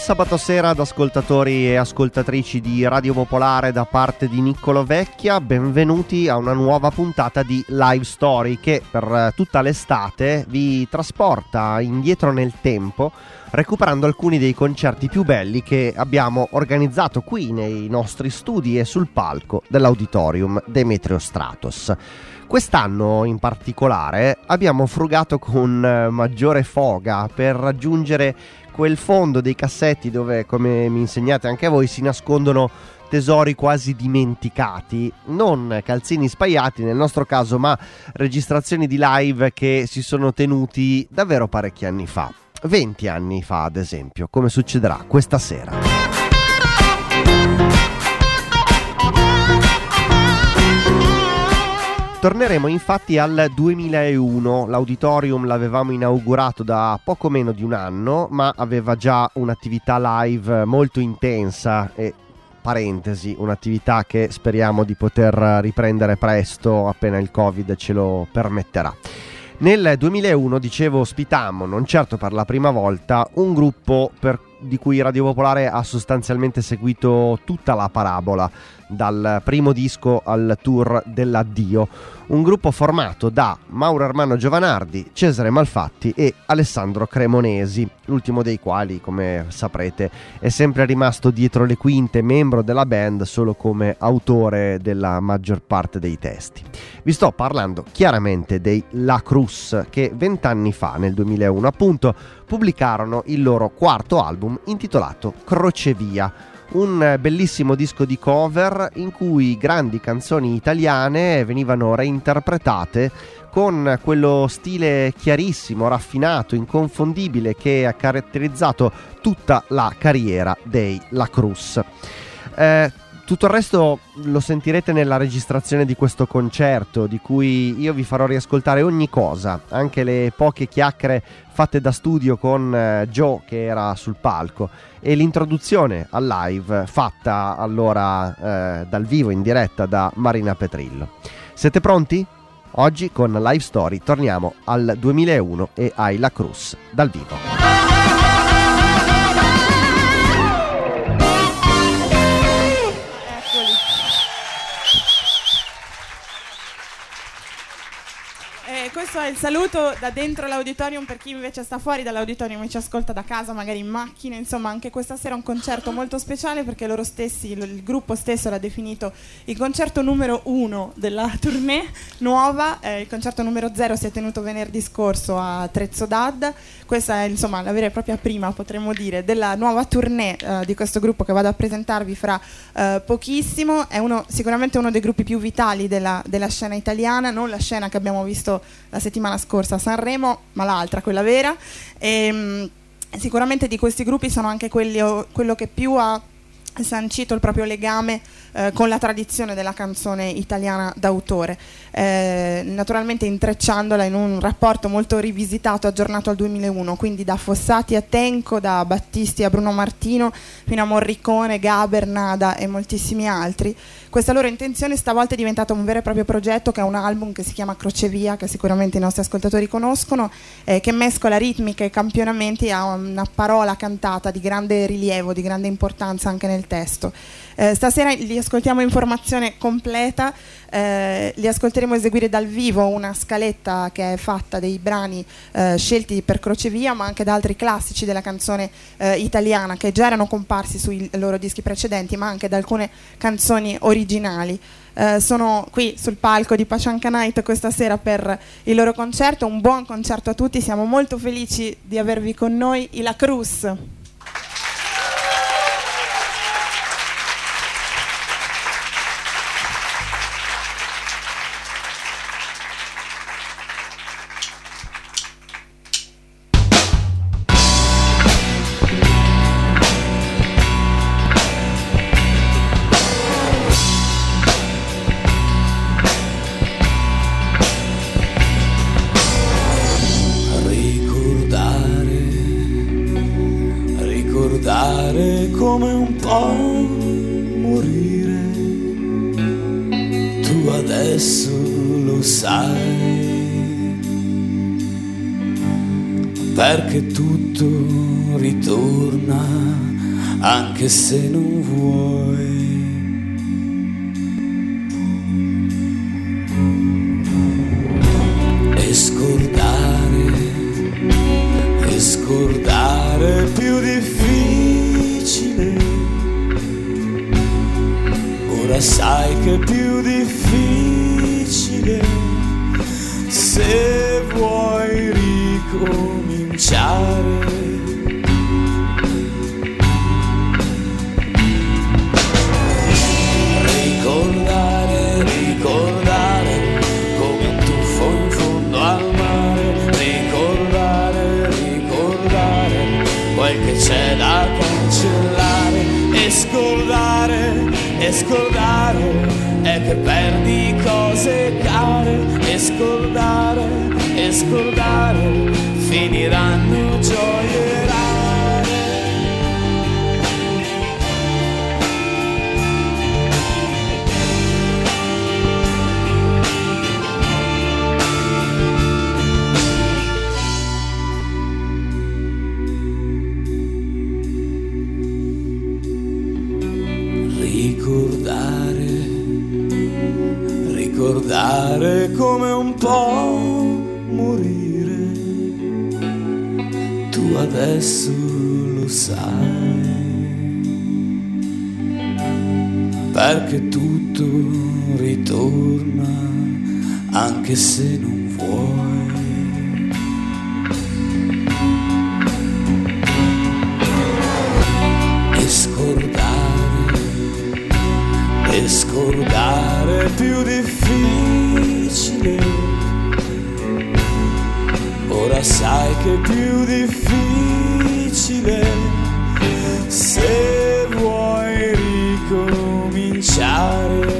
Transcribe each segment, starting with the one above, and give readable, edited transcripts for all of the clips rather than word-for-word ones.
sabato sera ad ascoltatori e ascoltatrici di Radio Popolare da parte di Niccolo Vecchia, benvenuti a una nuova puntata di Live Story che per tutta l'estate vi trasporta indietro nel tempo, recuperando alcuni dei concerti più belli che abbiamo organizzato qui nei nostri studi e sul palco dell'Auditorium Demetrio Stratos. Quest'anno in particolare abbiamo frugato con maggiore foga per raggiungere quel fondo dei cassetti dove, come mi insegnate anche voi, si nascondono tesori quasi dimenticati, non calzini spaiati nel nostro caso, ma registrazioni di live che si sono tenuti davvero parecchi anni fa, 20 anni fa ad esempio, come succederà questa sera. Torneremo infatti al 2001, l'Auditorium l'avevamo inaugurato da poco meno di un anno, ma aveva già un'attività live molto intensa e, parentesi, un'attività che speriamo di poter riprendere presto appena il Covid ce lo permetterà. Nel 2001, dicevo, ospitammo, non certo per la prima volta, un gruppo di cui Radio Popolare ha sostanzialmente seguito tutta la parabola, dal primo disco al tour dell'addio. Un gruppo formato da Mauro Ermanno Giovanardi, Cesare Malfatti e Alessandro Cremonesi, l'ultimo dei quali, come saprete, è sempre rimasto dietro le quinte, membro della band solo come autore della maggior parte dei testi. Vi sto parlando chiaramente dei La Cruz, che 20 anni fa, nel 2001 appunto, pubblicarono il loro quarto album intitolato Crocevia, un bellissimo disco di cover in cui grandi canzoni italiane venivano reinterpretate con quello stile chiarissimo, raffinato, inconfondibile che ha caratterizzato tutta la carriera dei La Cruz. Tutto il resto lo sentirete nella registrazione di questo concerto, di cui io vi farò riascoltare ogni cosa, anche le poche chiacchiere fatte da studio con Joe che era sul palco e l'introduzione al live fatta allora dal vivo in diretta da Marina Petrillo. Siete pronti? Oggi con Live Story torniamo al 2001 e ai La Cruz dal vivo. Questo è il saluto da dentro l'auditorium per chi invece sta fuori dall'auditorium e ci ascolta da casa, magari in macchina. Insomma, anche questa sera è un concerto molto speciale perché loro stessi, il gruppo stesso l'ha definito il concerto numero 1 della tournée nuova. Il concerto numero 0 si è tenuto venerdì scorso a Trezzo d'Adda. Questa è insomma la vera e propria prima, potremmo dire, della nuova tournée di questo gruppo che vado a presentarvi fra pochissimo. È sicuramente uno dei gruppi più vitali della scena italiana, non la scena che abbiamo visto la settimana scorsa a Sanremo, ma l'altra, quella vera. E sicuramente di questi gruppi sono anche quello che più ha sancito il proprio legame con la tradizione della canzone italiana d'autore, naturalmente intrecciandola in un rapporto molto rivisitato, aggiornato al 2001, quindi da Fossati a Tenco, da Battisti a Bruno Martino, fino a Morricone, Gaber, Nada e moltissimi altri. Questa loro intenzione stavolta è diventata un vero e proprio progetto, che è un album che si chiama Crocevia, che sicuramente i nostri ascoltatori conoscono, che mescola ritmiche e campionamenti a una parola cantata di grande rilievo, di grande importanza anche nel testo. Stasera li ascoltiamo in formazione completa, li ascolteremo eseguire dal vivo una scaletta che è fatta dei brani scelti per Crocevia, ma anche da altri classici della canzone italiana che già erano comparsi sui loro dischi precedenti, ma anche da alcune canzoni originali. Sono qui sul palco di Pachanka Night questa sera per il loro concerto. Un buon concerto a tutti, siamo molto felici di avervi con noi, i La Cruz. Come un po' morire, tu adesso lo sai, perché tutto ritorna anche se non vuoi. E scordare è più difficile, ora sai che è più difficile se vuoi ricominciare. Ricordare come un tuffo in fondo al mare, ricordare quel che c'è da cancellare, e scordare è che perdi cose care, e scordare finiranno gioie rare. Ricordare come un po' morire, tu adesso lo sai, perché tutto ritorna anche se non vuoi. E scordare è più difficile, ora sai che è più difficile se vuoi ricominciare.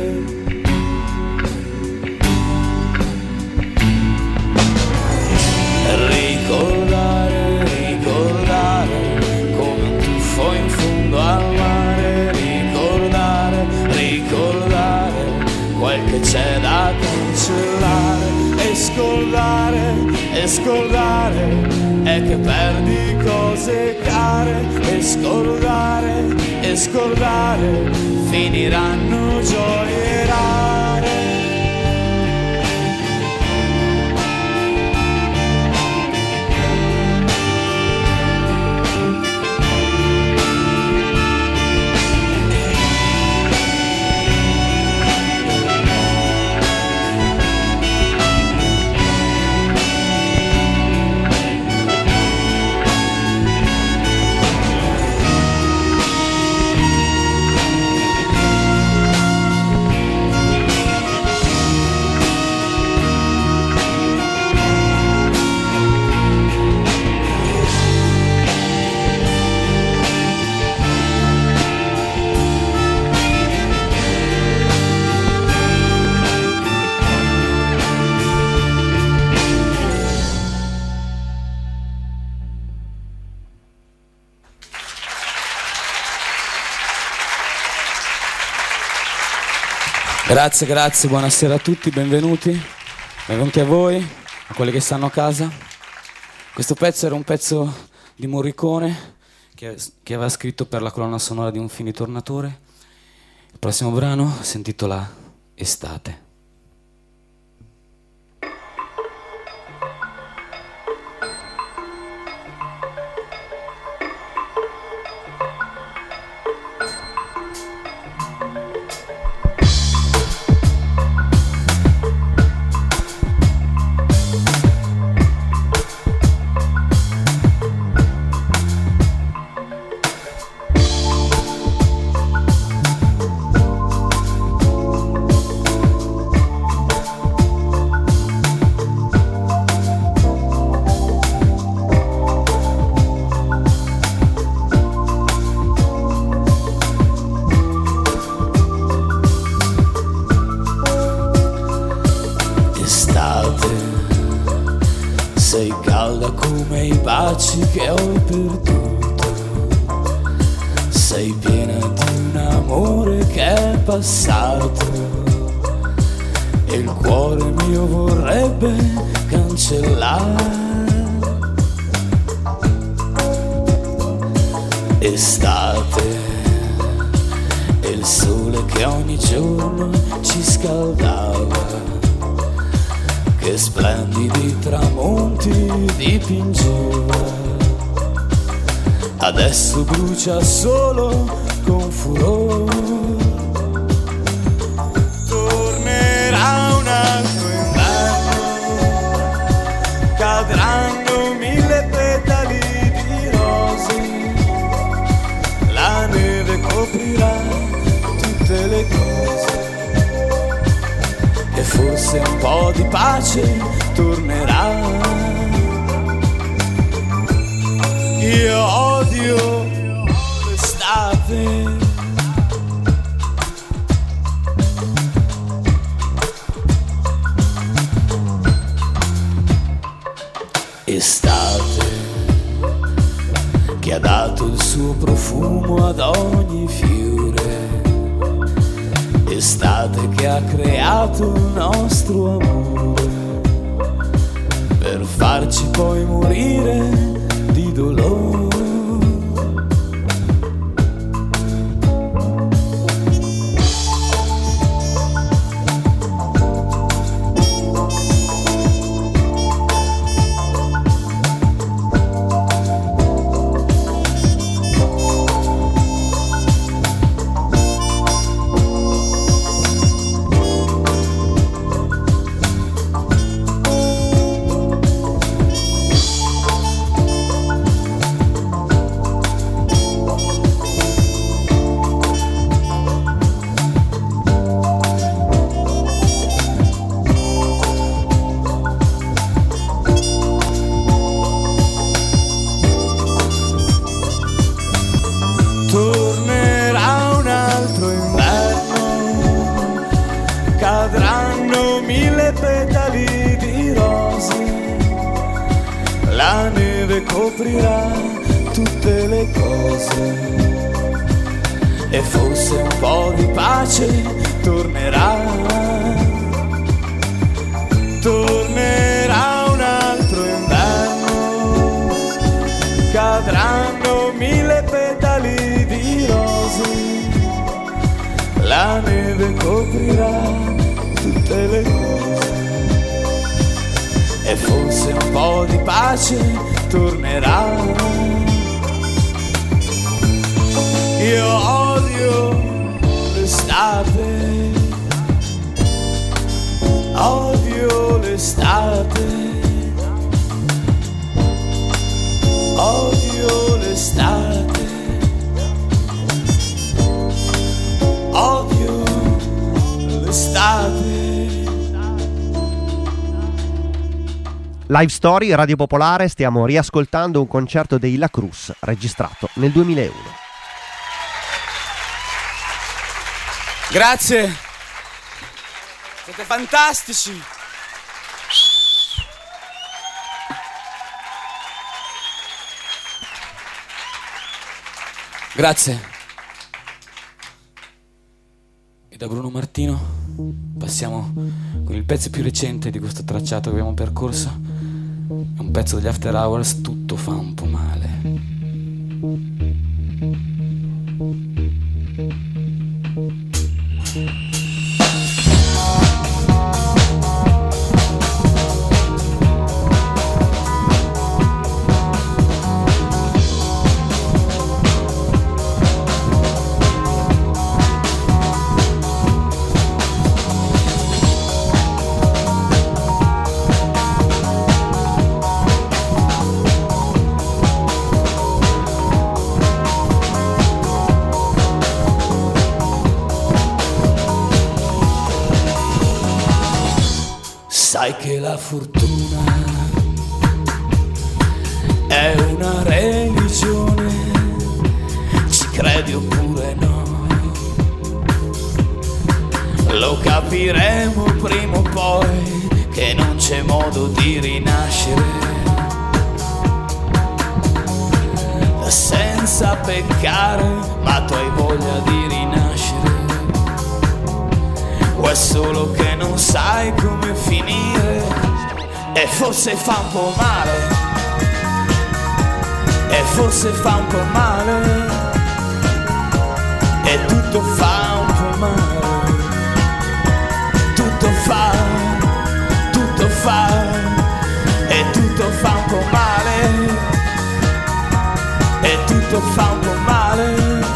Ricordare come un tuffo in fondo al mare, ricordare quel che c'è da cancellare, e scordare è che perdi cose care, e scordare finiranno gioie rare. Grazie, buonasera a tutti, benvenuti a voi, a quelli che stanno a casa. Questo pezzo era un pezzo di Morricone che aveva scritto per la colonna sonora di Un film di Tornatore. Il prossimo brano si intitola Estate. Sei calda come i baci che ho perduto, sei piena di un amore che è passato e il cuore mio vorrebbe cancellare. estate e il sole che ogni giorno ci scaldava, che splendidi tramonti dipingeva. Adesso brucia solo con furore. Tornerà un altro inverno, cadranno 1000 petali di rose, la neve coprirà tutte le cose e forse un po' di pace tornerà. Io odio l'estate. Estate che ha dato il suo profumo ad ogni fiore, estate che ha creato il nostro amore per farci poi morire di dolore. Tornerà un altro inverno, cadranno 1000 petali di rose, la neve coprirà tutte le cose e forse un po' di pace tornerà. Tornerà un altro inverno, cadranno 1000 petali di rose, la neve coprirà tutte le cose e forse un po' di pace tornerà. Io odio l'estate, odio l'estate, odio l'estate, odio l'estate. Live Story, Radio Popolare, stiamo riascoltando un concerto dei La Cruz registrato nel 2001. Grazie, siete fantastici. Grazie. E da Bruno Martino passiamo con il pezzo più recente di questo tracciato che abbiamo percorso. È un pezzo degli After Hours, Tutto fa un po' male. Sai che la fortuna è una religione, ci credi oppure no? Lo capiremo prima o poi che non c'è modo di rinascere senza peccare, ma tu hai voglia di rinascere. O è solo che non sai come finire e forse fa un po' male, e forse fa un po' male. e tutto fa un po' male, tutto fa, e tutto fa un po' male, e tutto fa un po' male,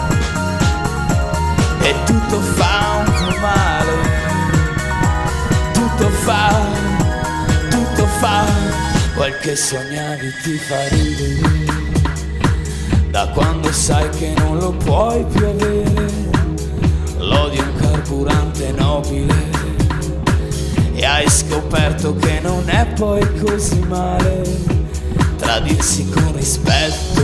e tutto fa un po' male, tutto fa, quel che sognavi ti fa ridere, da quando sai che non lo puoi più avere, l'odio è un carburante nobile, e hai scoperto che non è poi così male tradirsi con rispetto,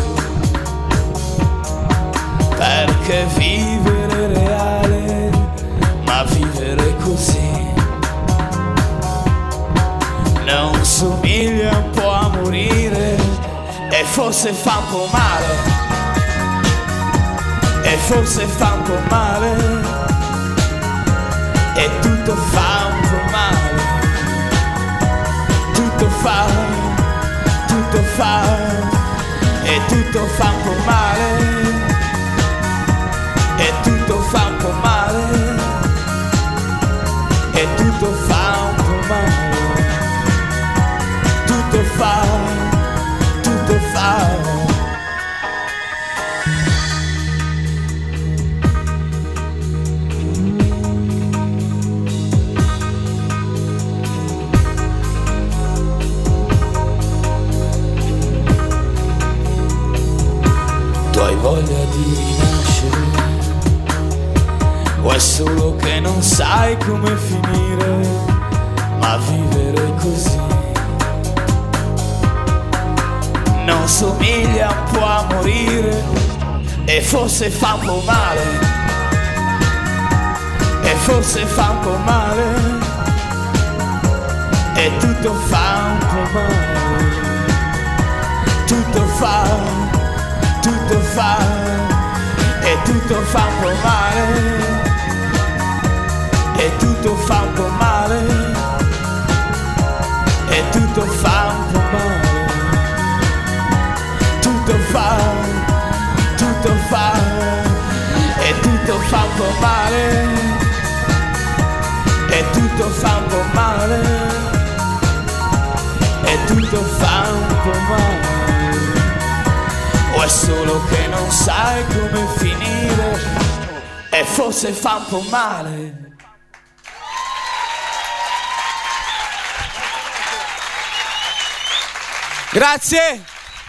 perché vivere è reale, ma vivere così non somiglia un po' a morire, e forse fa un po' male, e forse fa un po' male, e tutto fa un po' male, tutto fa, e tutto fa un po' male, e tutto fa un po' male, e tutto fa un po' male, tutto fa, tutto fa. Tu hai voglia di rinascere, o è solo che non sai come finire, ma vivere così non somiglia un po' a morire, e forse fa un po' male, e forse fa un po' male, e tutto fa un po' male, tutto fa, e tutto fa un po' male, e tutto fa un po' male, e tutto fa un po' male, tutto fa, e tutto fa un po' male, e tutto fa un po' male, e tutto fa un po' male. O è solo che non sai come finire, e forse fa un po' male. Grazie.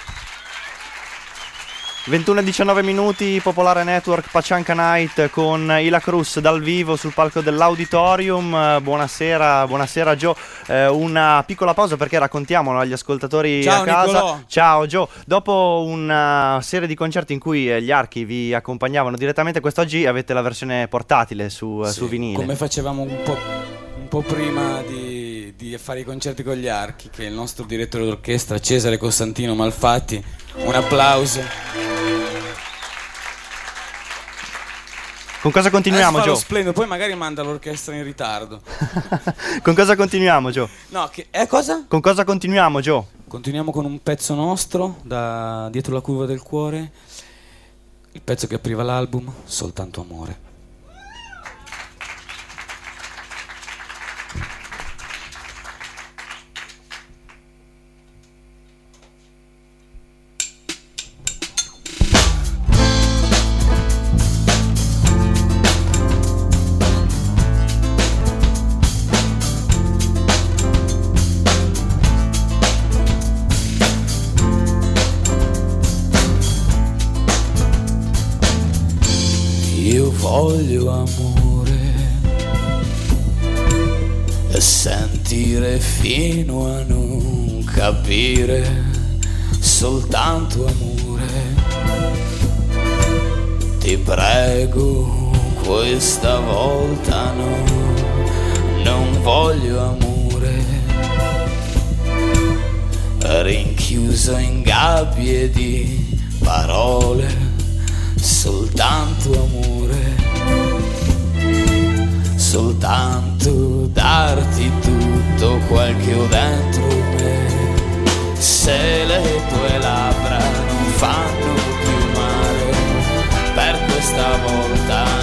21:19 minuti, Popolare Network, Pachanka Night con Ila Cruz dal vivo sul palco dell'Auditorium. Buonasera Gio. Una piccola pausa perché raccontiamolo agli ascoltatori. Ciao, a casa. Nicolò. Ciao Gio. Dopo una serie di concerti in cui gli Archi vi accompagnavano direttamente, quest'oggi avete la versione portatile su vinile. Come facevamo un po' prima di fare i concerti con gli Archi, che il nostro direttore d'orchestra Cesare Costantino Malfatti. Un applauso. Con cosa continuiamo, Gio? Splendido, poi magari manda l'orchestra in ritardo. Con cosa continuiamo, Gio? No, cosa? Con cosa continuiamo, Gio? Continuiamo con un pezzo nostro, da Dietro la curva del cuore, il pezzo che apriva l'album, Soltanto amore. Io voglio amore e sentire fino a non capire, soltanto amore. Ti prego, questa volta no, non voglio amore, rinchiuso in gabbie di parole. Soltanto amore, soltanto darti tutto quel che ho dentro me. Se le tue labbra non fanno più male, per questa volta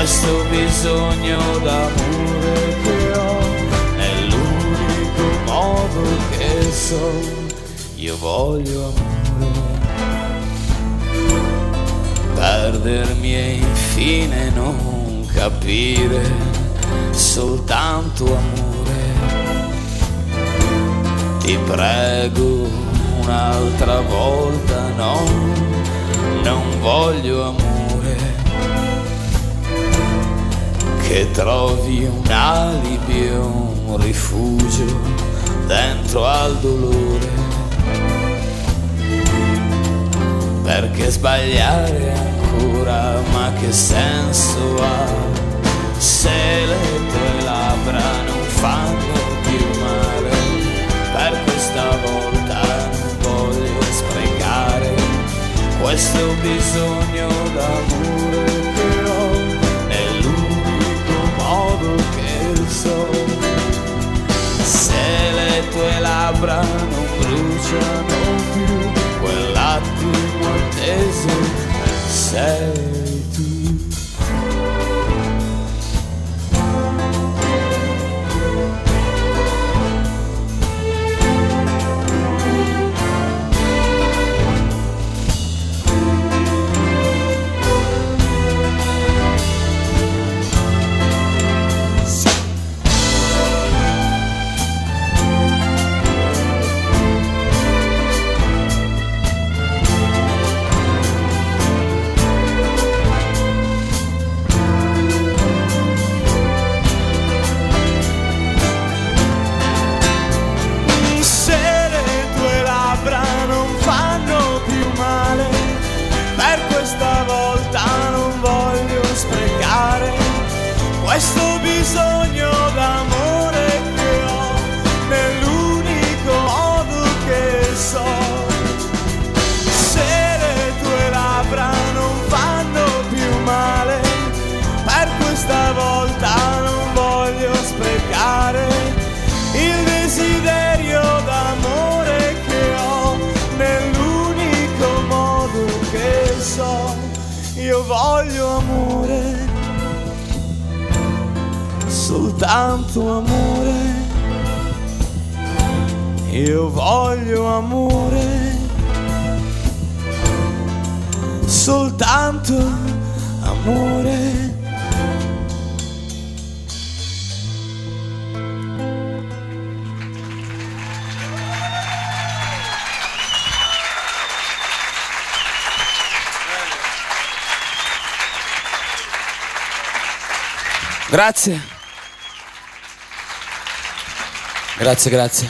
questo bisogno d'amore che ho, è l'unico modo che so, io voglio amore. Perdermi e infine non capire, soltanto amore. Ti prego un'altra volta, no, non voglio amore. Che trovi un alibi e un rifugio dentro al dolore. Perché sbagliare ancora, ma che senso ha se le tue labbra non fanno più male? Per questa volta non voglio sprecare questo bisogno d'amore che ho, è l'unico modo che so. Se le tue labbra non bruciano più, quell'attimo atteso sei tu. Questo bisogno d'amore che ho, nell'unico modo che so. Se le tue labbra non fanno più male, per questa volta non voglio sprecare il desiderio d'amore che ho, nell'unico modo che so. Io voglio amore, soltanto amore, io voglio amore, soltanto amore. Grazie. Grazie, grazie.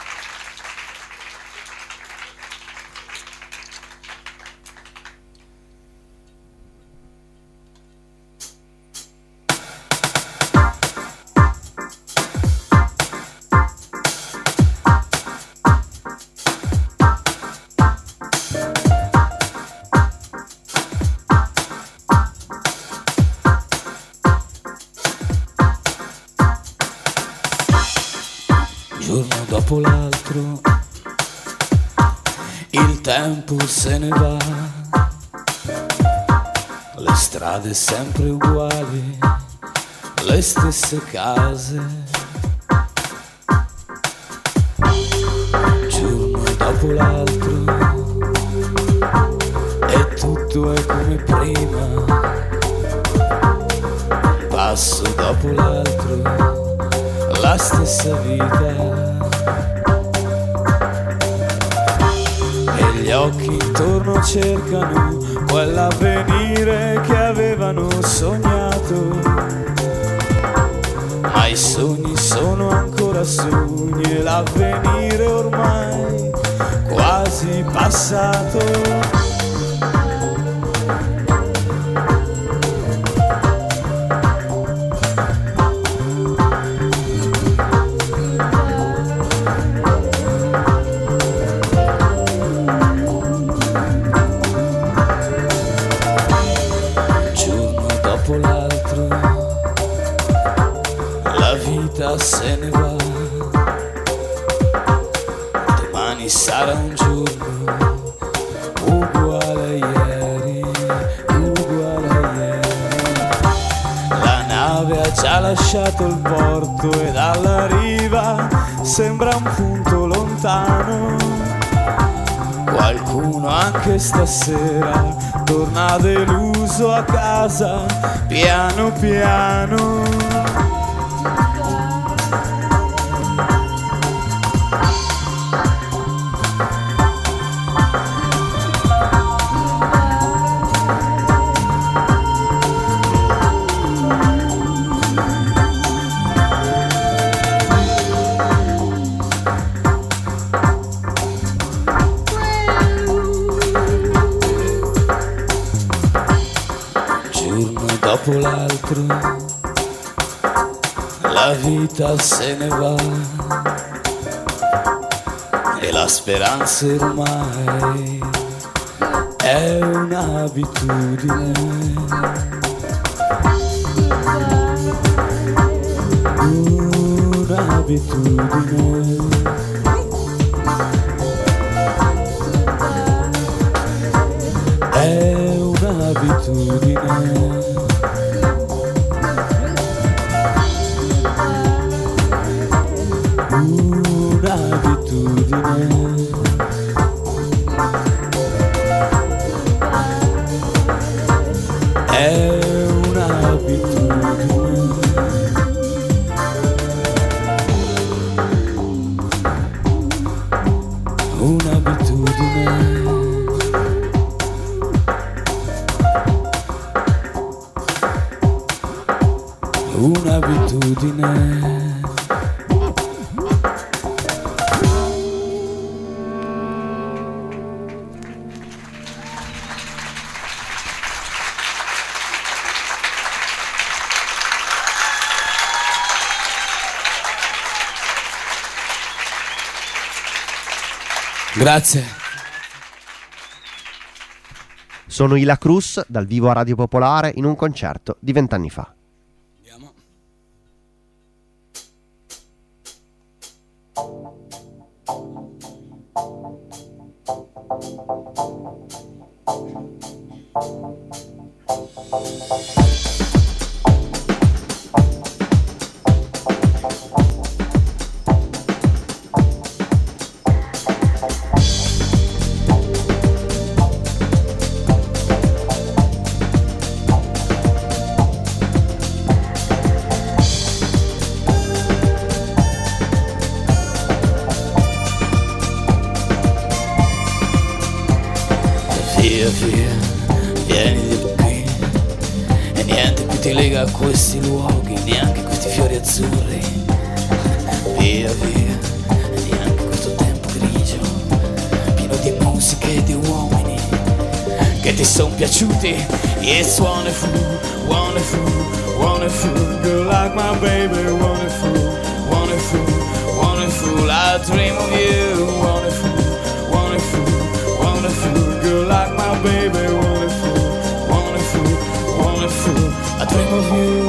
Giorno dopo l'altro, il tempo se ne va, le strade sempre uguali, le stesse case. Giorno dopo l'altro, e tutto è come prima, passo dopo l'altro, la stessa vita. E gli occhi intorno cercano quell'avvenire che avevano sognato, ma i sogni sono ancora sogni e l'avvenire ormai quasi passato. Se ne va, domani sarà un giorno uguale a ieri, uguale a ieri. nave ha già lasciato il porto e dalla riva sembra un punto lontano. Qualcuno anche stasera torna deluso a casa, piano piano. Dopo l'altro la vita se ne va e la speranza ormai è un'abitudine. Un'abitudine. È un'abitudine. È un'abitudine. Un'abitudine. Un'abitudine. Grazie. Sono i La Cruz dal vivo a Radio Popolare in un concerto di 20 anni fa. Andiamo. A questi luoghi, neanche questi fiori azzurri. Via via, neanche questo tempo grigio, pieno di musiche e di uomini che ti son piaciuti. It's wonderful, wonderful, wonderful, girl like my baby. Wonderful, wonderful, wonderful, I dream of you. Wonderful, wonderful, wonderful, girl like my baby. Wonderful, wonderful, wonderful, I dream of you.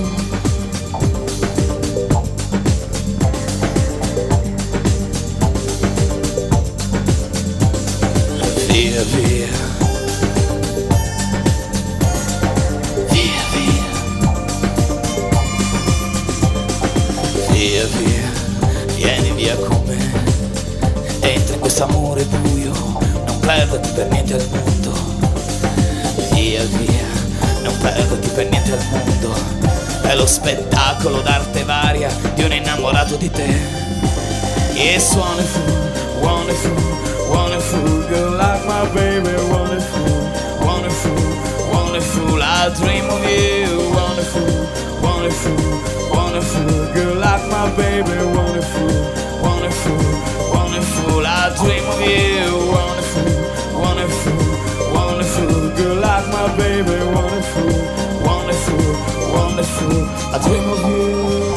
Via via, via via, via via, vieni via con me. Entra in questo amore buio, non perderti per niente al mondo. Via via, non perderti per niente al mondo. È lo spettacolo d'arte varia di un innamorato di te. It's wonderful, wonderful, wonderful, girl like my baby. Wonderful, wonderful, wonderful, I dream of you. Wonderful, wonderful, wonderful, girl like my baby. Wonderful, wonderful, wonderful, I dream of you. Wonderful, wonderful, wonderful, girl like my baby. Wonderful, wonderful, wonderful, I dream of you.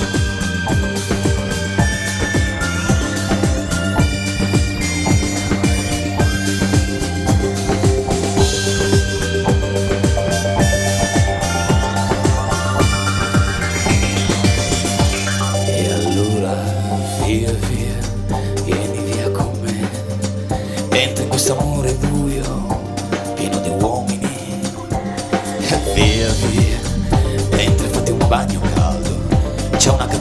Questo amore buio, pieno di uomini. Via via, entra e fatti un bagno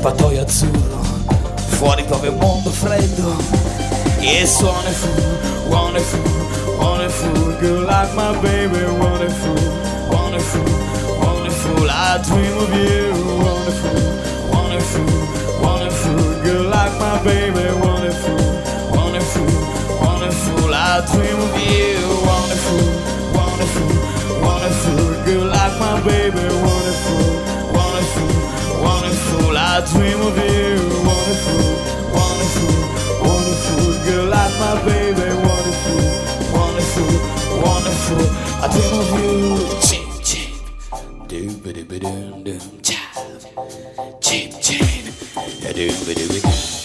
l'accappatoio azzurro, fuori piove un mondo freddo. Yes, wonderful, wonderful, wonderful, girl like my baby, wonderful, wonderful, wonderful, I dream of you, wonderful, wonderful, wonderful, girl like my baby, wonderful, wonderful, wonderful, I dream of you, wonderful, wonderful, wonderful, girl like my baby, wonderful, wonderful, wonderful, I dream of you, wonderful, wonderful, wonderful, girl like my baby, wonderful, wonderful, wonderful, I dream of you. Chip, chip, doo-ba-doo-ba-doo-doo, chip, chip, doo-ba-doo-ba-doo.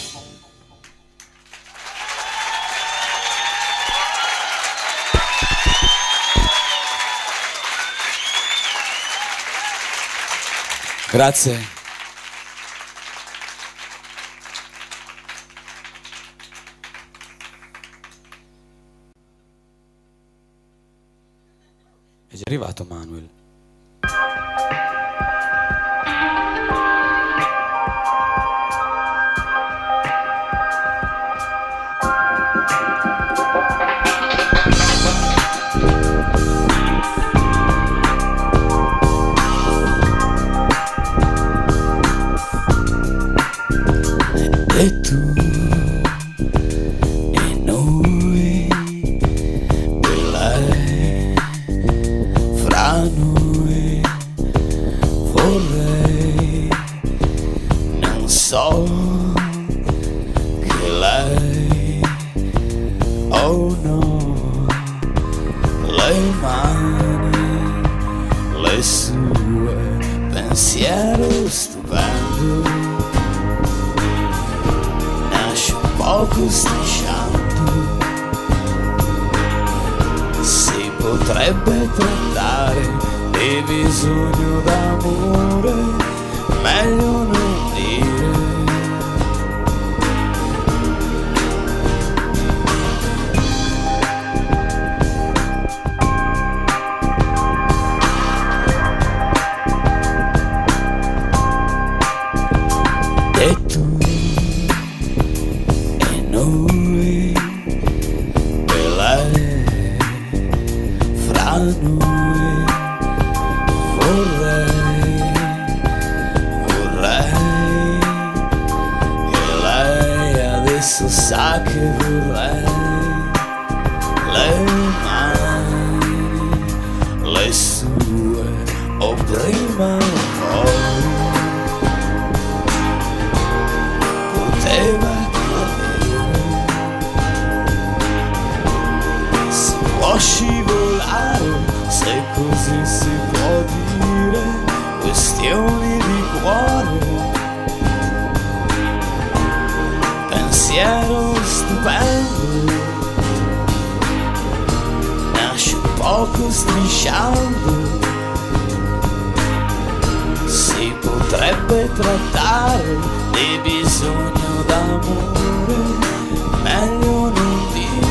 Grazie. È già arrivato Manuel. E tu e noi, per lei, fra noi, vorrei, non so che lei, oh no, le mani, le sue, pensiero stupendo. Poco strisciando, si potrebbe trattare di bisogno d'amore, meglio non dire. E tu noi, per lei, fra noi, vorrei, vorrei, e lei adesso sa che vorrei, le mani, le sue, o prima o poi, poteva scivolare, se così si può dire, questioni di cuore, pensiero stupendo, nasce poco strisciando, si potrebbe trattare di bisogno d'amore, meglio non dire.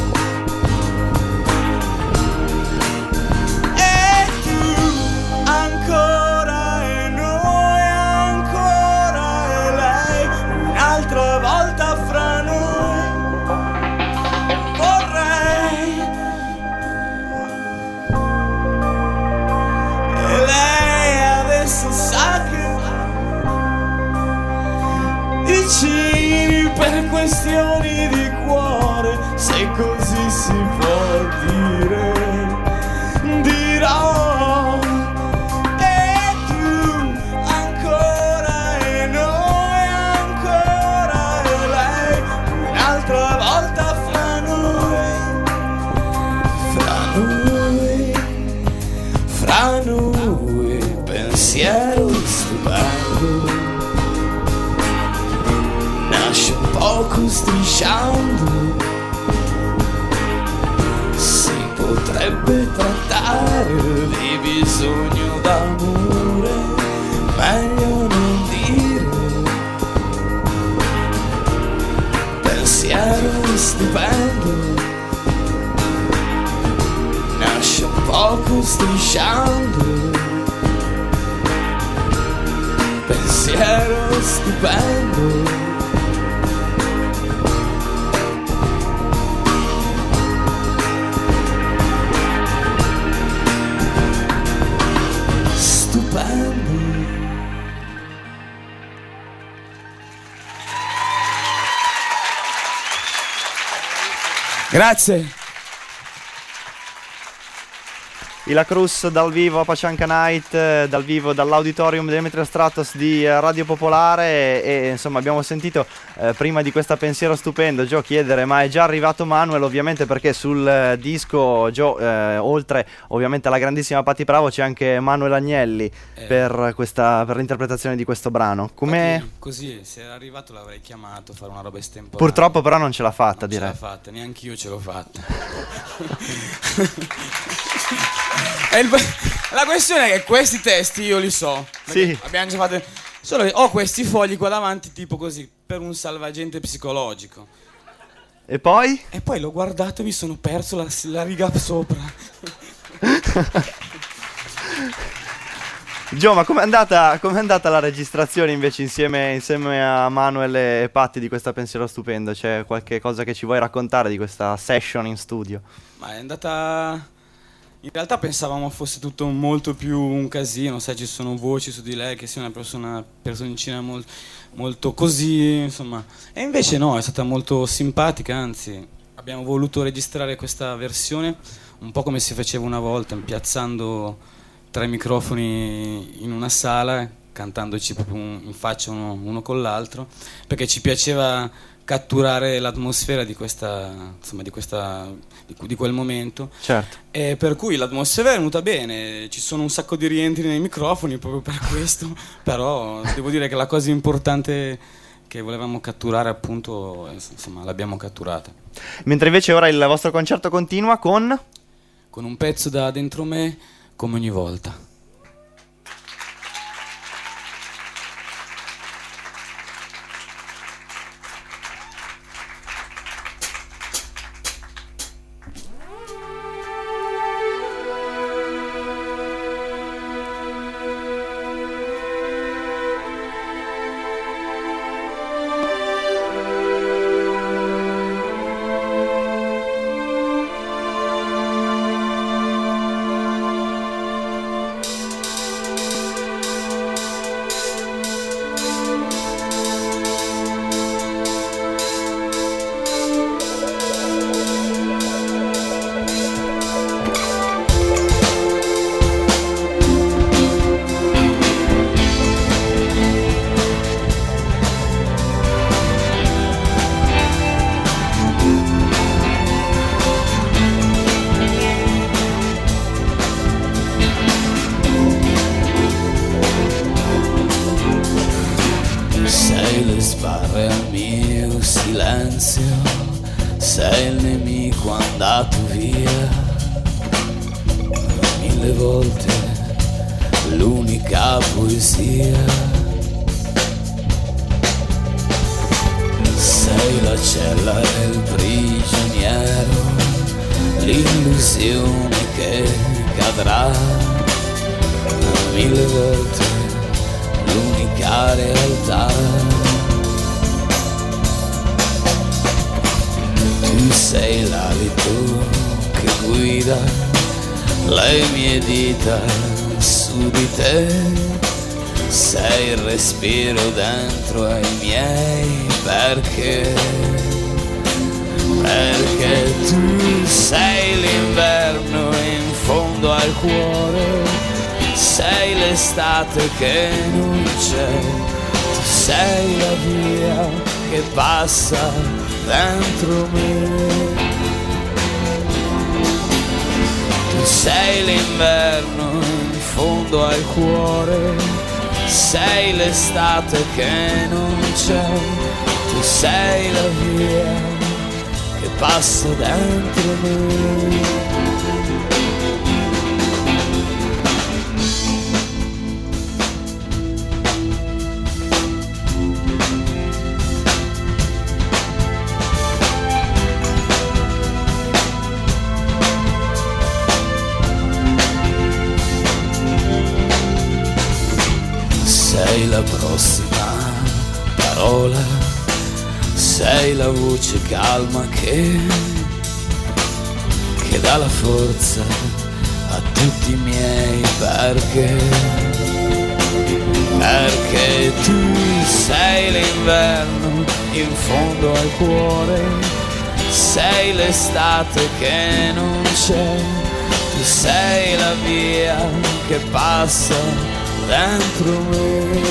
Per questioni di cuore, se così si può dire, dirò. E tu ancora e noi ancora e lei, un'altra volta fra noi, fra noi, pensiero stupendo. Nasce poco strisciando, si potrebbe trattare di bisogno d'amore, meglio non dire. Pensiero stupendo, nasce poco strisciando, pensiero pensiero stupendo. Grazie. I La Cruz dal vivo a Pachanka Night, dal vivo dall'auditorium Demetrio Stratos di Radio Popolare e insomma abbiamo sentito prima di questa pensiero stupendo Gio chiedere ma è già arrivato Manuel, ovviamente perché sul disco Gio oltre ovviamente alla grandissima Patti Bravo c'è anche Manuel Agnelli per l'interpretazione di questo brano. Come così se era arrivato l'avrei chiamato a fare una roba estemporanea. Purtroppo però non ce l'ha fatta, direi. Non ce l'ha fatta, neanche io ce l'ho fatta. La questione è che questi testi io li so. Sì. Abbiamo già fatto. Solo che ho questi fogli qua davanti, tipo così, per un salvagente psicologico. E poi? E poi l'ho guardato e mi sono perso la riga sopra. Gio, ma com'è andata la registrazione invece insieme a Manuel e Patti di questa pensiero stupendo? C'è qualche cosa che ci vuoi raccontare di questa session in studio? Ma è andata. In realtà pensavamo fosse tutto molto più un casino, sai, ci sono voci su di lei che sia una personcina molto così, insomma. E invece no, è stata molto simpatica, anzi, abbiamo voluto registrare questa versione un po' come si faceva una volta, piazzando 3 microfoni in una sala, cantandoci proprio in faccia uno con l'altro, perché ci piaceva catturare l'atmosfera di quel momento. Certo. E per cui l'atmosfera è venuta bene, ci sono un sacco di rientri nei microfoni proprio per questo, però devo dire che la cosa importante che volevamo catturare appunto, insomma, l'abbiamo catturata. Mentre invece ora il vostro concerto continua con un pezzo da dentro me, come ogni volta. Sei il nemico andato via 1000 volte, l'unica poesia. Sei la cella e il prigioniero, l'illusione che cadrà 1000 volte, l'unica realtà. Tu sei l'alito che guida le mie dita su di te, sei il respiro dentro ai miei perché tu sei l'inverno in fondo al cuore, sei l'estate che non c'è, tu sei la via che passa dentro me. Tu sei l'inverno in fondo al cuore, sei l'estate che non c'è, tu sei la via che passa dentro me. Sei la la prossima parola, sei la voce calma che dà la forza a tutti i miei perché tu sei l'inverno in fondo al cuore, sei l'estate che non c'è, tu sei la via che passa dentro me,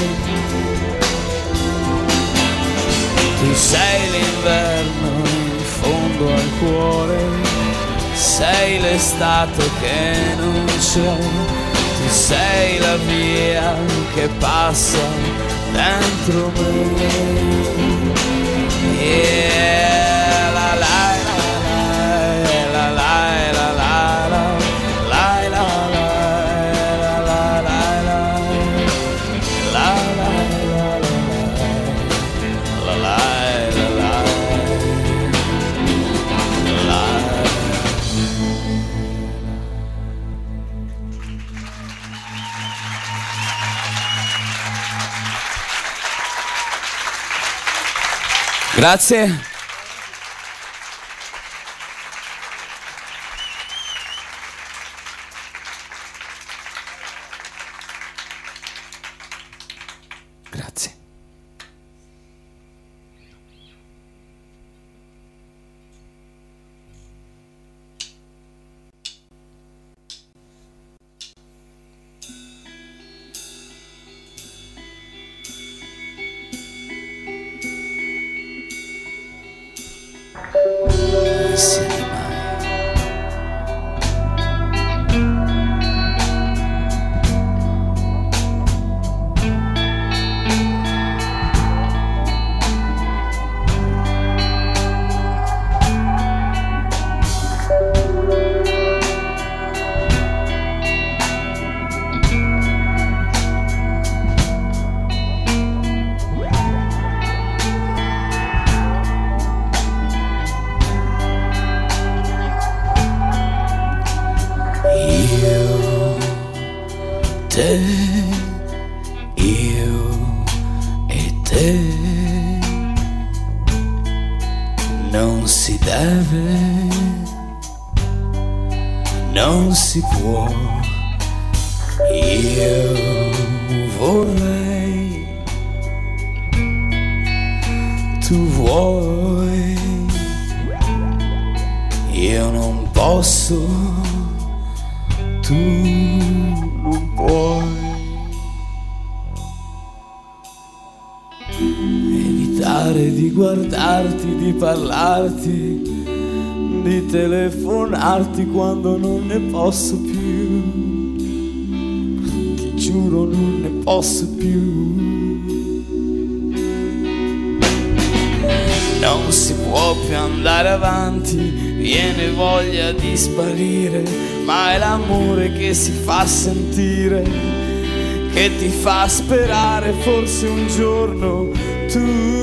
tu sei l'inverno in fondo al cuore, sei l'estate che non c'è, tu sei la via che passa dentro me. Yeah, la la la la la la la la la la la la la Grazie. Grazie. Insieme mai. Io e te, non si deve, non si può, io vorrei, tu vuoi, io non posso, tu non puoi. Evitare di guardarti, di parlarti, di telefonarti quando non ne posso più. Ti giuro non ne posso più. Non si può più andare avanti, viene voglia di sparire, ma è l'amore che si fa sentire, che ti fa sperare forse un giorno tu.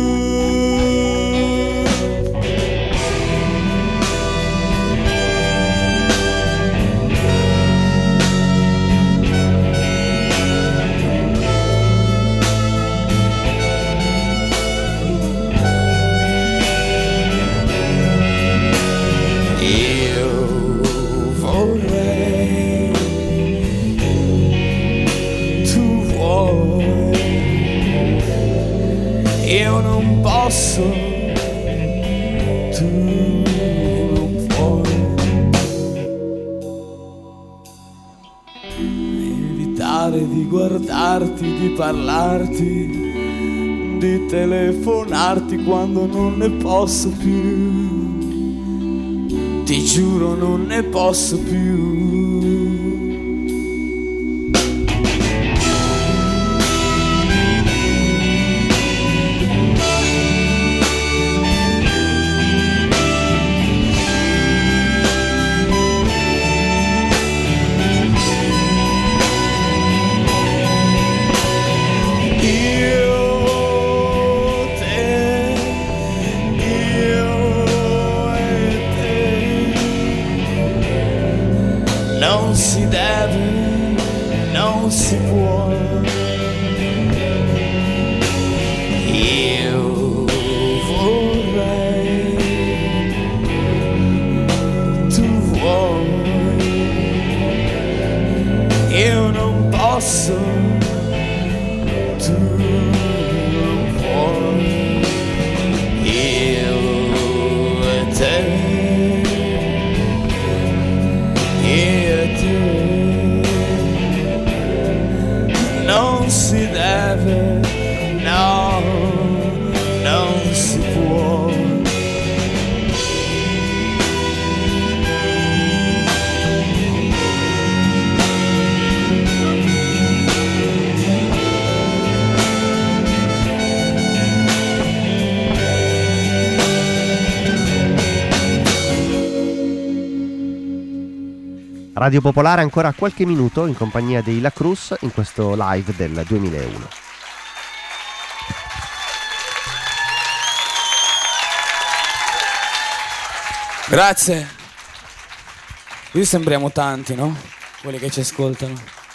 Io non posso, tu non puoi. Evitare di guardarti, di parlarti, di telefonarti quando non ne posso più. Ti giuro non ne posso più. Non Radio Popolare ancora qualche minuto in compagnia di La Cruz in questo live del 2001. Grazie. Qui sembriamo tanti, no? Quelli che ci ascoltano.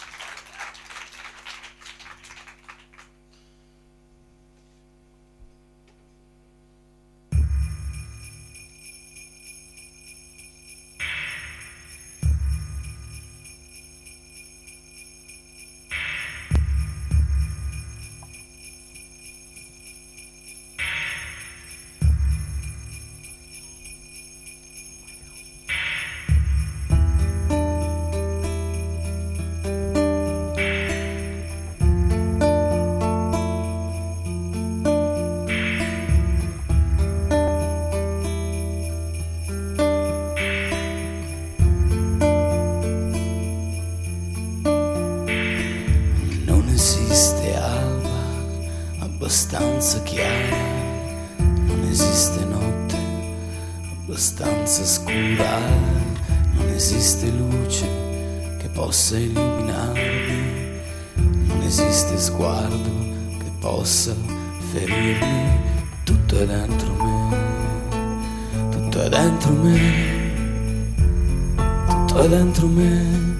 Abbastanza chiara, non esiste notte abbastanza scura, non esiste luce che possa illuminarmi, non esiste sguardo che possa ferirmi, tutto è dentro me, tutto è dentro me, tutto è dentro me,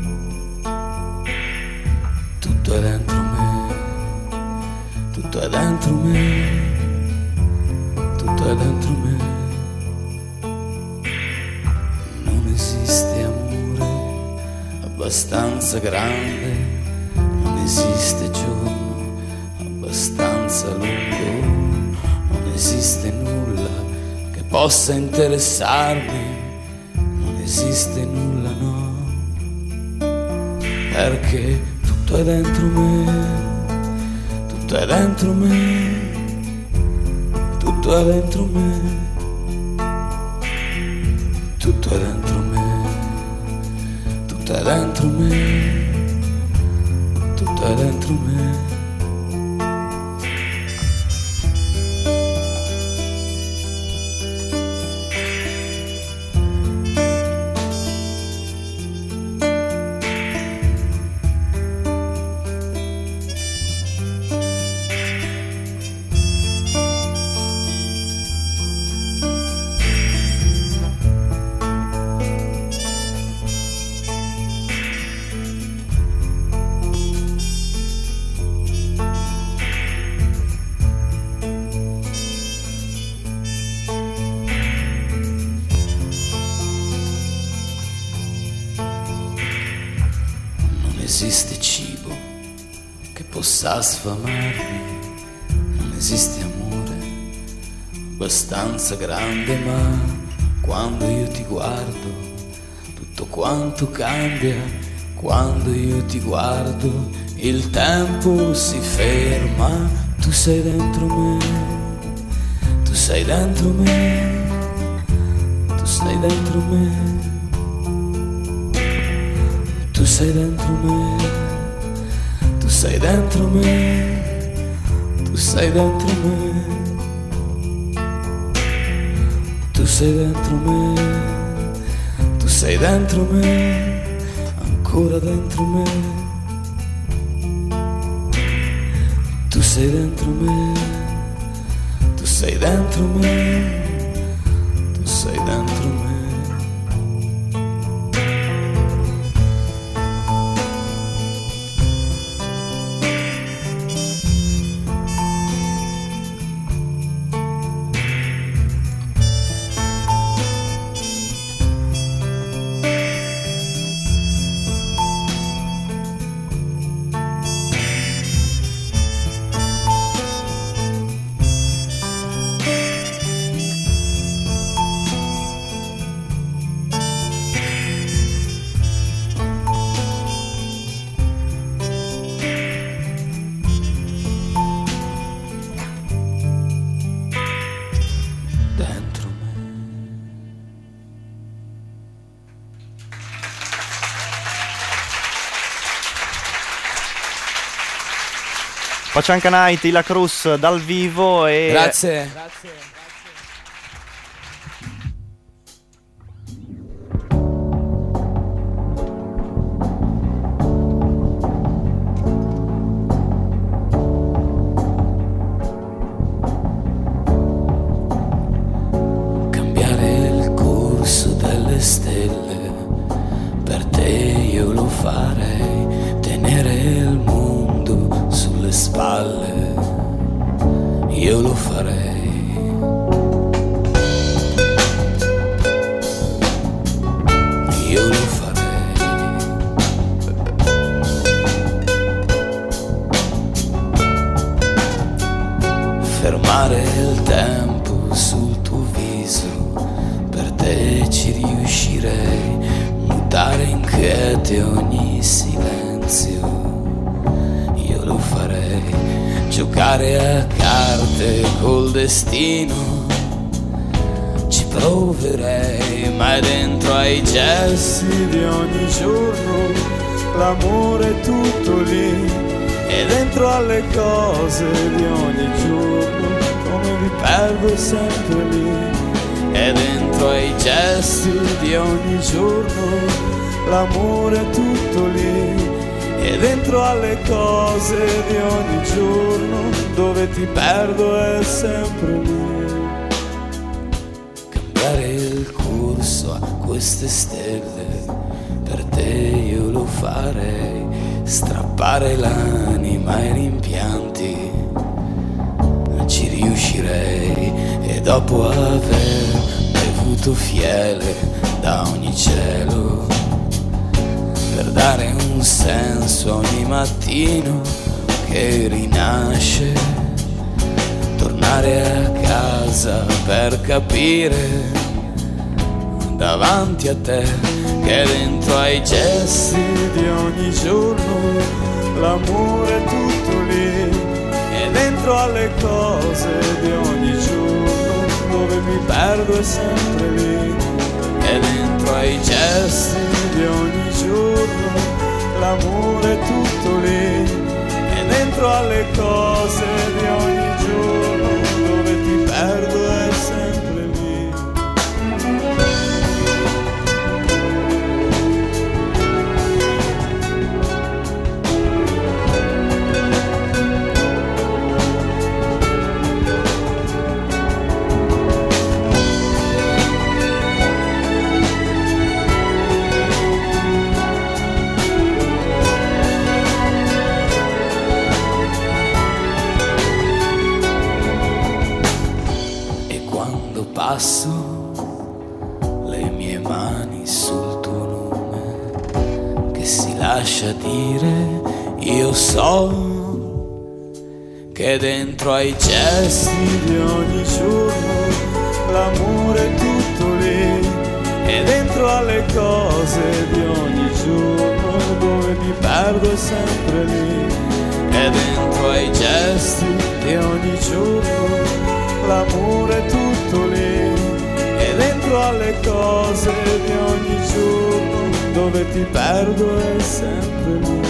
tutto è dentro me. Tutto è dentro me, tutto è dentro me. Non esiste amore abbastanza grande, non esiste giorno abbastanza lungo, non esiste nulla che possa interessarmi, non esiste nulla, no, perché tutto è dentro me. Tutto è dentro me, tutto è dentro me, tutto è dentro me, tutto è dentro me, tutto è dentro me. esiste cibo che possa sfamarmi, non esiste amore abbastanza grande, ma quando io ti guardo tutto quanto cambia, quando io ti guardo il tempo si ferma, tu sei dentro me, tu sei dentro me, tu sei dentro me, tu sei dentro me, tu sei dentro me, tu sei dentro me, tu sei dentro me, tu sei dentro me, ancora dentro me, tu sei dentro me, tu sei dentro me, tu sei dentro me. Pachanka Night, Ila Cruz dal vivo e... Grazie. io lo farei. Io lo farei. Fermare il tempo sul tuo viso, per te ci riuscirei. Mutare inquiete ogni silenzio, io lo farei. Giocare a carte col destino, ci proverei, ma è dentro ai gesti di ogni giorno, l'amore è tutto lì, e dentro alle cose di ogni giorno, come mi perdo sempre lì, e dentro ai gesti di ogni giorno, l'amore è tutto lì, e dentro alle cose di ogni giorno, dove ti perdo è sempre lì. Cambiare il corso a queste stelle, per te io lo farei. Strappare l'anima ai rimpianti, ci riuscirei. E dopo aver bevuto fiele da ogni cielo, per dare un senso ogni mattino che rinasce, tornare a casa per capire davanti a te che dentro ai gesti di ogni giorno l'amore è tutto lì, e dentro alle cose di ogni giorno, dove mi perdo è sempre lì, e dentro ai gesti di ogni giorno l'amore è tutto lì, e dentro alle cose di ogni giorno, dove ti perdo è sempre lì. Passo le mie mani sul tuo nome, che si lascia dire, io so che dentro ai gesti di ogni giorno l'amore è tutto lì, e dentro alle cose di ogni giorno, dove mi perdo è sempre lì, e dentro ai gesti di ogni giorno l'amore è tutto lì, e dentro alle cose di ogni giorno, dove ti perdo è sempre lì.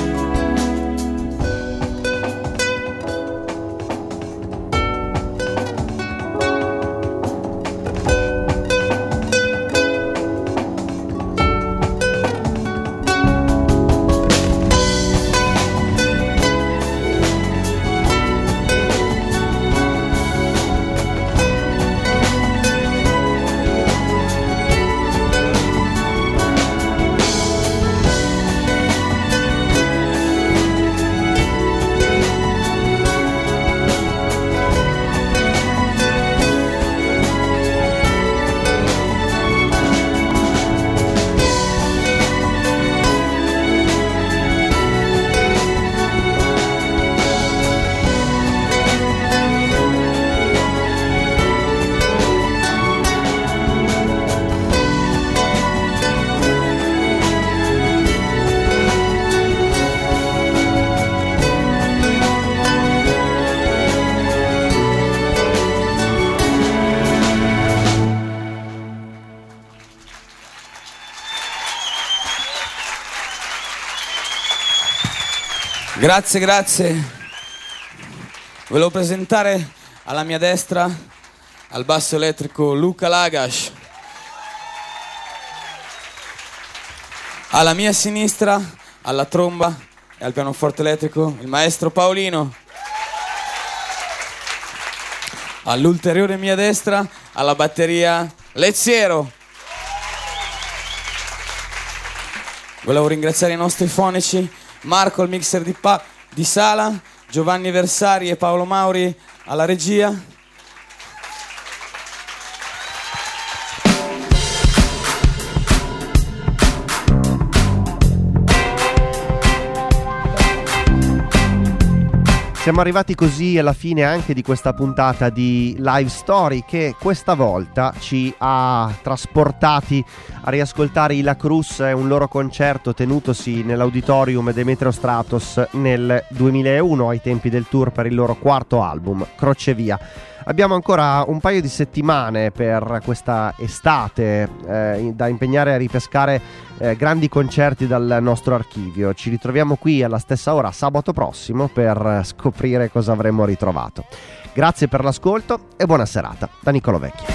Grazie, grazie. Volevo presentare alla mia destra, al basso elettrico, Luca Lagash. Alla mia sinistra, alla tromba e al pianoforte elettrico, il maestro Paolino. All'ulteriore mia destra, alla batteria, Leziero. Volevo ringraziare i nostri fonici, Marco al mixer di sala, Giovanni Versari e Paolo Mauri alla regia. Siamo arrivati così alla fine anche di questa puntata di Live Story, che questa volta ci ha trasportati a riascoltare i La Cruz e un loro concerto tenutosi nell'Auditorium Demetrio Stratos nel 2001 ai tempi del tour per il loro quarto album, Crocevia. Abbiamo ancora un paio di settimane per questa estate da impegnare a ripescare grandi concerti dal nostro archivio. Ci ritroviamo qui alla stessa ora sabato prossimo per scoprire cosa avremo ritrovato. Grazie per l'ascolto e buona serata da Niccolò Vecchio.